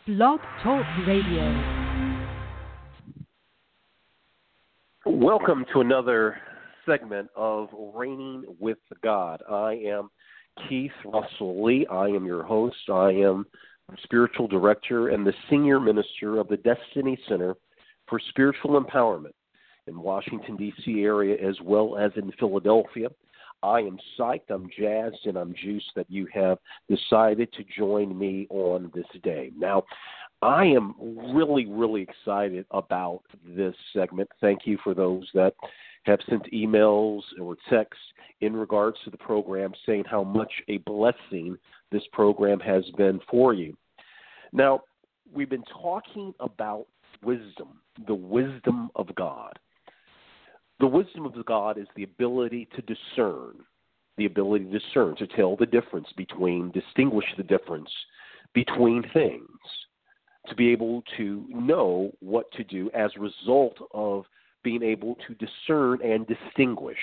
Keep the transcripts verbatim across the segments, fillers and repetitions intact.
Blog Talk Radio. Welcome to another segment of Reigning with God. I am Keith Russell Lee. I am your host. I am the spiritual director and the senior minister of the Destiny Center for Spiritual Empowerment in Washington, D C area, as well as in Philadelphia. I am psyched, I'm jazzed, and I'm juiced that you have decided to join me on this day. Now, I am really, really excited about this segment. Thank you for those that have sent emails or texts in regards to the program saying how much a blessing this program has been for you. Now, we've been talking about wisdom, the wisdom of God. The wisdom of God is the ability to discern, the ability to discern, to tell the difference between, distinguish the difference between things, to be able to know what to do as a result of being able to discern and distinguish.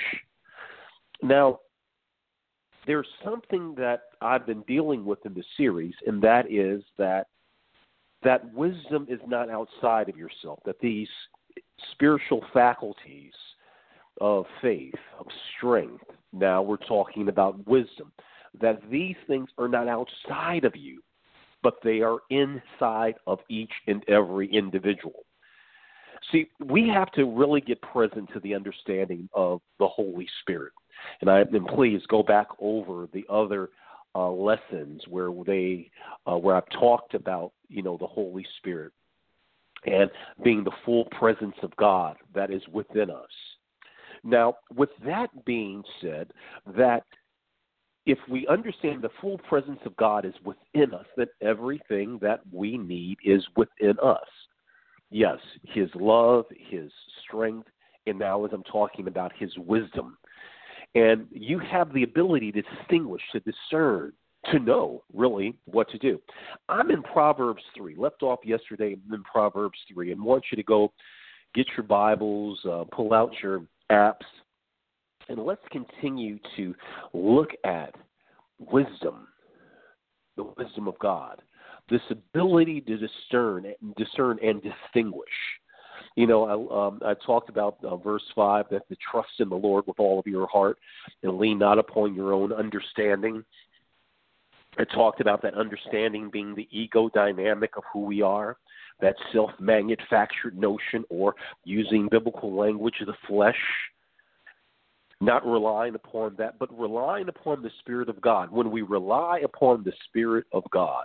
Now, there's something that I've been dealing with in the series, and that is that that wisdom is not outside of yourself, that these spiritual faculties of faith, of strength, now we're talking about wisdom, that these things are not outside of you, but they are inside of each and every individual. See, we have to really get present to the understanding of the Holy Spirit. And, I, and please go back over the other uh, lessons where they, uh, where I've talked about, you know, the Holy Spirit and being the full presence of God that is within us. Now, with that being said, that if we understand the full presence of God is within us, then everything that we need is within us. Yes, his love, his strength, and now as I'm talking about his wisdom. And you have the ability to distinguish, to discern, to know really what to do. I'm in Proverbs three, left off yesterday in Proverbs three, and want you to go get your Bibles, uh, pull out your apps, and let's continue to look at wisdom, the wisdom of God, this ability to discern, discern and distinguish. You know, I, um, I talked about uh, verse five, that to trust in the Lord with all of your heart and lean not upon your own understanding. I talked about that understanding being the ego dynamic of who we are, that self-manufactured notion, or using biblical language, the flesh, not relying upon that, but relying upon the Spirit of God. When we rely upon the Spirit of God,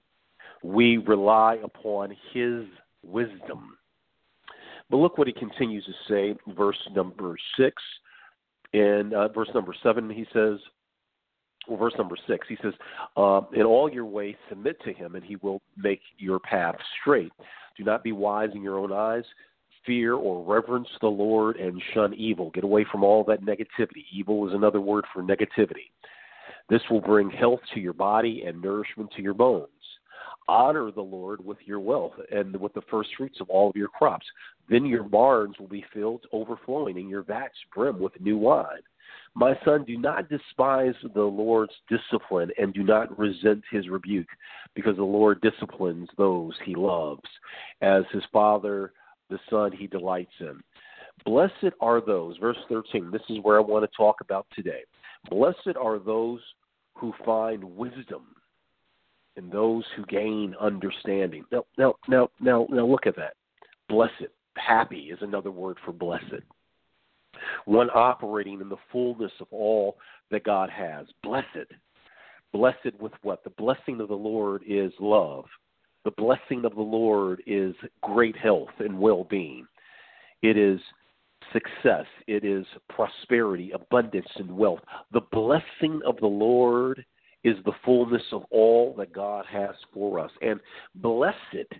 we rely upon his wisdom. But look what he continues to say, verse number six, and uh, verse number seven, he says, well, verse number six, he says, uh, in all your ways submit to him, and he will make your path straight. Do not be wise in your own eyes. Fear or reverence the Lord and shun evil. Get away from all that negativity. Evil is another word for negativity. This will bring health to your body and nourishment to your bones. Honor the Lord with your wealth and with the first fruits of all of your crops. Then your barns will be filled to overflowing, and your vats brim with new wine. My son, do not despise the Lord's discipline, and do not resent his rebuke, because the Lord disciplines those he loves, as his father, the son he delights in. Blessed are those, verse thirteen, this is where I want to talk about today. Blessed are those who find wisdom, and those who gain understanding. Now, now, now, now, now look at that. Blessed, happy is another word for blessed. One operating in the fullness of all that God has. Blessed. Blessed with what? The blessing of the Lord is love. The blessing of the Lord is great health and well-being. It is success. It is prosperity, abundance, and wealth. The blessing of the Lord is the fullness of all that God has for us. And blessed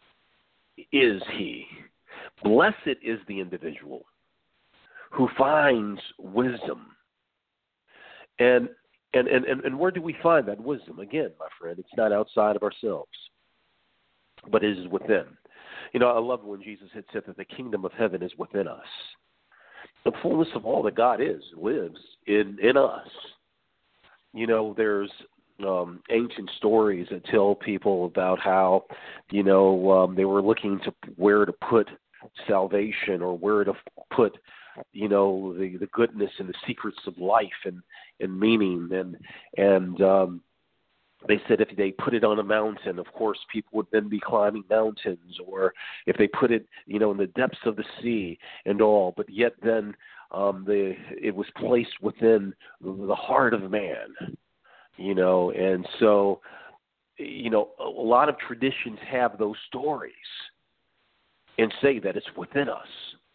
is he. Blessed is the individual who finds wisdom. And, and, and, and where do we find that wisdom? Again, my friend, it's not outside of ourselves, but it is within. You know, I love when Jesus had said that the kingdom of heaven is within us. The fullness of all that God is lives in, in us. You know, there's um, ancient stories that tell people about how, you know, um, they were looking to where to put salvation or where to put, you know, the, the goodness and the secrets of life and, and meaning. And, and um, they said if they put it on a mountain, of course, people would then be climbing mountains, or if they put it, you know, in the depths of the sea and all. But yet then um, the, it was placed within the heart of man. You know, and so, you know, a lot of traditions have those stories and say that it's within us.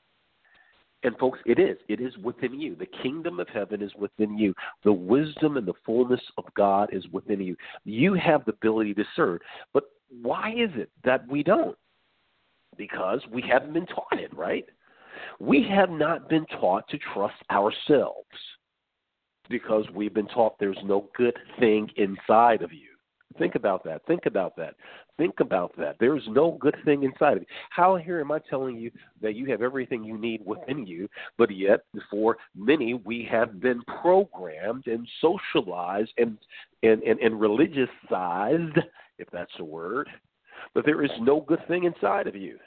And folks, it is. It is within you. The kingdom of heaven is within you. The wisdom and the fullness of God is within you. You have the ability to discern. But why is it that we don't? Because we haven't been taught it, right? We have not been taught to trust ourselves, because we've been taught there's no good thing inside of you. Think about that. Think about that. Think about that. There's no good thing inside of you. How here am I telling you that you have everything you need within you, but yet for many we have been programmed and socialized and, and, and, and religiousized, if that's a word, but there is no good thing inside of you.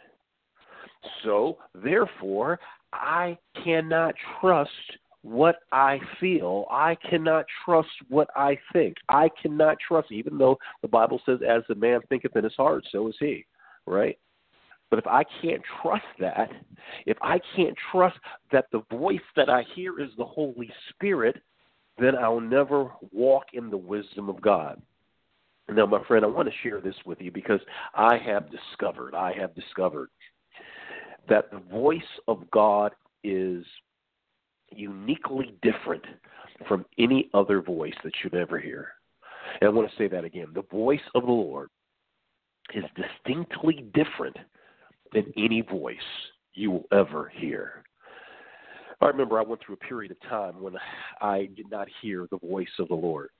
So, therefore, I cannot trust what I feel. I cannot trust what I think. I cannot trust, even though the Bible says, as the man thinketh in his heart, so is he, right? But if I can't trust that, if I can't trust that the voice that I hear is the Holy Spirit, then I'll never walk in the wisdom of God. Now, my friend, I want to share this with you because I have discovered, I have discovered that the voice of God is uniquely different from any other voice that you'd ever hear. And I want to say that again. The voice of the Lord is distinctly different than any voice you will ever hear. I remember I went through a period of time when I did not hear the voice of the Lord.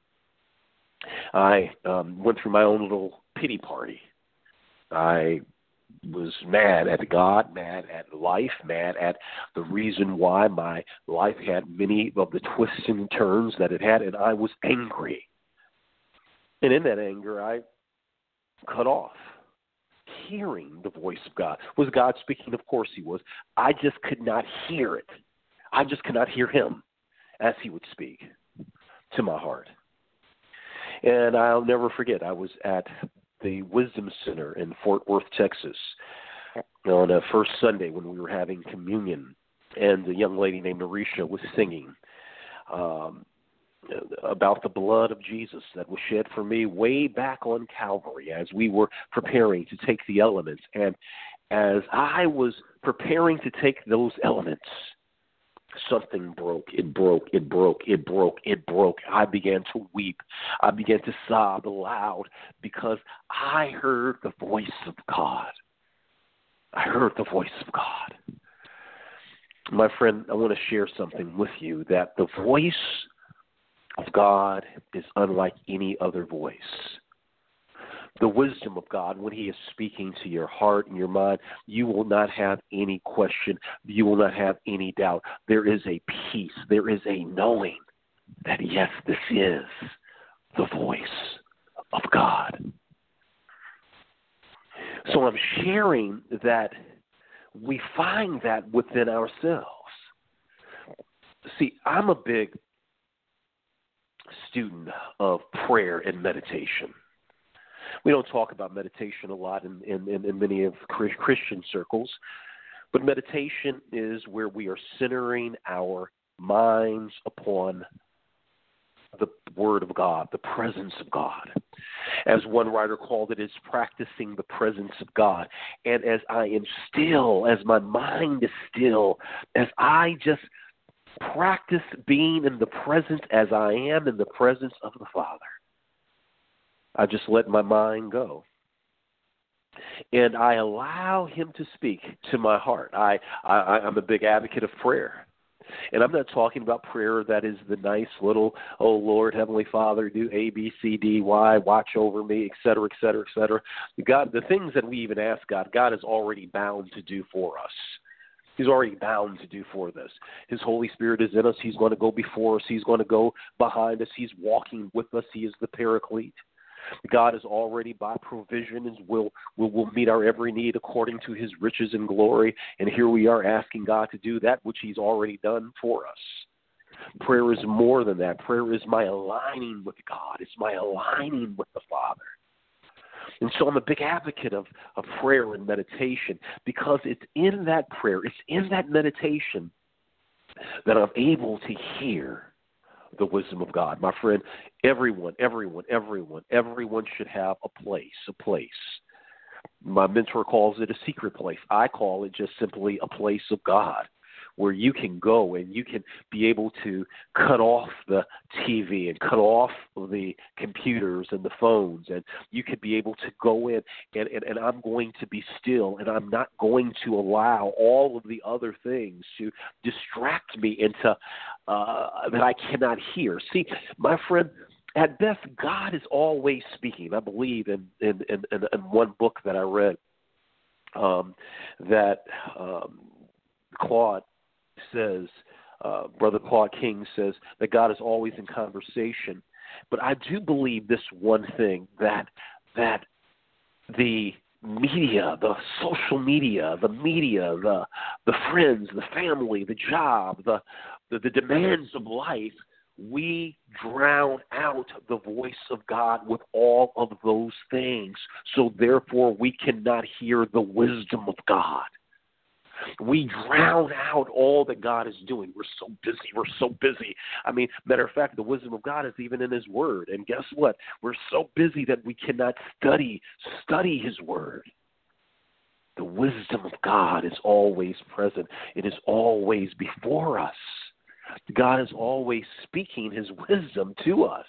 I um, went through my own little pity party. I was mad at God, mad at life, mad at the reason why my life had many of the twists and turns that it had, and I was angry. And in that anger, I cut off hearing the voice of God. Was God speaking? Of course he was. I just could not hear it. I just could not hear him as he would speak to my heart. And I'll never forget, I was at the Wisdom Center in Fort Worth, Texas, on a first Sunday when we were having communion, and a young lady named Arisha was singing um, about the blood of Jesus that was shed for me way back on Calvary as we were preparing to take the elements. And as I was preparing to take those elements, something broke. It broke. It broke. It broke. It broke. I began to weep. I began to sob aloud because I heard the voice of God. I heard the voice of God. My friend, I want to share something with you, that the voice of God is unlike any other voice. The wisdom of God, when he is speaking to your heart and your mind, you will not have any question. You will not have any doubt. There is a peace. There is a knowing that, yes, this is the voice of God. So I'm sharing that we find that within ourselves. See, I'm a big student of prayer and meditation. We don't talk about meditation a lot in, in, in many of Christian circles, but meditation is where we are centering our minds upon the Word of God, the presence of God. As one writer called it, it's practicing the presence of God. And as I am still, as my mind is still, as I just practice being in the presence as I am in the presence of the Father, I just let my mind go. And I allow him to speak to my heart. I, I, I'm a big advocate of prayer. And I'm not talking about prayer that is the nice little, oh, Lord, Heavenly Father, do A, B, C, D, Y, watch over me, et cetera, et cetera, et cetera. God, the things that we even ask God, God is already bound to do for us. He's already bound to do for this. His Holy Spirit is in us. He's going to go before us. He's going to go behind us. He's walking with us. He is the Paraclete. God is already by provision and will, will will meet our every need according to his riches and glory. And here we are asking God to do that which he's already done for us. Prayer is more than that. Prayer is my aligning with God. It's my aligning with the Father. And so I'm a big advocate of, of prayer and meditation because it's in that prayer, it's in that meditation that I'm able to hear the wisdom of God. My friend, everyone, everyone, everyone, everyone should have a place, a place. My mentor calls it a secret place. I call it just simply a place of God, where you can go and you can be able to cut off the T V and cut off the computers and the phones, and you could be able to go in and, and, and I'm going to be still, and I'm not going to allow all of the other things to distract me into uh, that I cannot hear. See, my friend, at best, God is always speaking. I believe in, in, in, in one book that I read um, that um, Claude says, uh, Brother Claude King says that God is always in conversation. But I do believe this one thing, that that the media, the social media, the media, the the friends, the family, the job, the the, the demands of life, we drown out the voice of God with all of those things. So therefore we cannot hear the wisdom of God. We drown out all that God is doing. We're so busy. We're so busy. I mean, matter of fact, the wisdom of God is even in his word. And guess what? We're so busy that we cannot study, study his word. The wisdom of God is always present. It is always before us. God is always speaking his wisdom to us.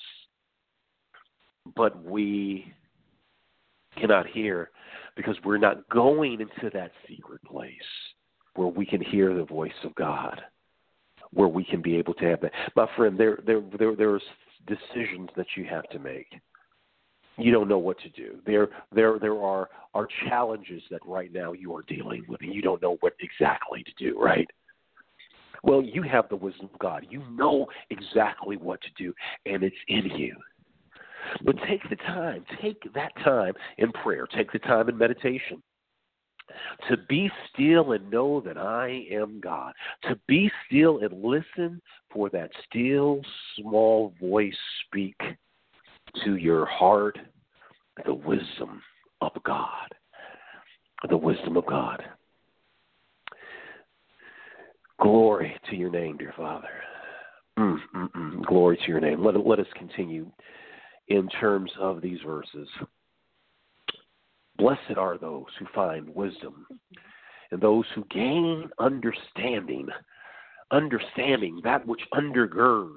But we cannot hear because we're not going into that secret place where we can hear the voice of God, where we can be able to have that. My friend, there, there, there, there's decisions that you have to make. You don't know what to do. There, there, there are, are challenges that right now you are dealing with, and you don't know what exactly to do, right? Well, you have the wisdom of God. You know exactly what to do, and it's in you. But take the time, take that time in prayer, take the time in meditation to be still and know that I am God, to be still and listen for that still small voice speak to your heart the wisdom of God, the wisdom of God. Glory to your name, dear Father. Mm, mm, mm. Glory to your name. Let, let us continue in terms of these verses. Blessed are those who find wisdom and those who gain understanding, understanding that which undergirds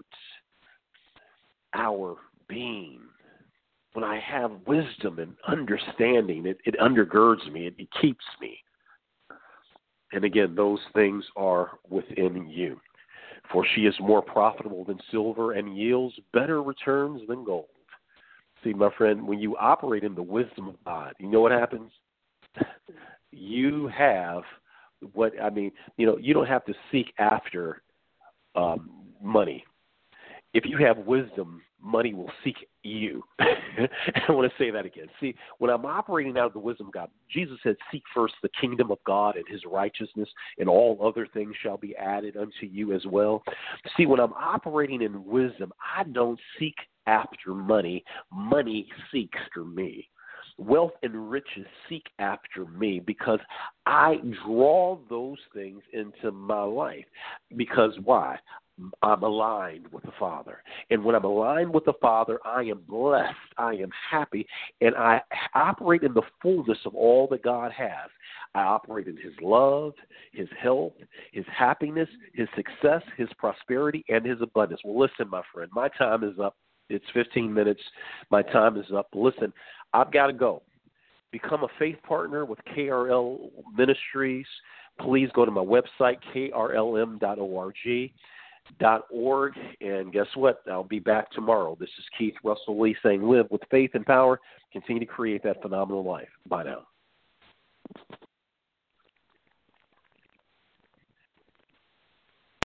our being. When I have wisdom and understanding, it, it undergirds me, it, it keeps me. And again, those things are within you. For she is more profitable than silver and yields better returns than gold. See, my friend, when you operate in the wisdom of God, you know what happens? You have what, I mean, you know, you don't have to seek after um, money. If you have wisdom, money will seek you. I want to say that again. See, when I'm operating out of the wisdom of God, Jesus said, seek first the kingdom of God and his righteousness, and all other things shall be added unto you as well. See, when I'm operating in wisdom, I don't seek after money. Money seeks after me. Wealth and riches seek after me because I draw those things into my life. Because why? I'm aligned with the Father. And when I'm aligned with the Father, I am blessed, I am happy, and I operate in the fullness of all that God has. I operate in his love, his health, his happiness, his success, his prosperity, and his abundance. Well, listen, my friend, my time is up. It's fifteen minutes. My time is up. Listen, I've got to go. Become a faith partner with K R L Ministries. Please go to my website, K R L M dot org. Dot org, and guess what? I'll be back tomorrow. This is Keith Russell Lee saying, live with faith and power. Continue to create that phenomenal life. Bye now.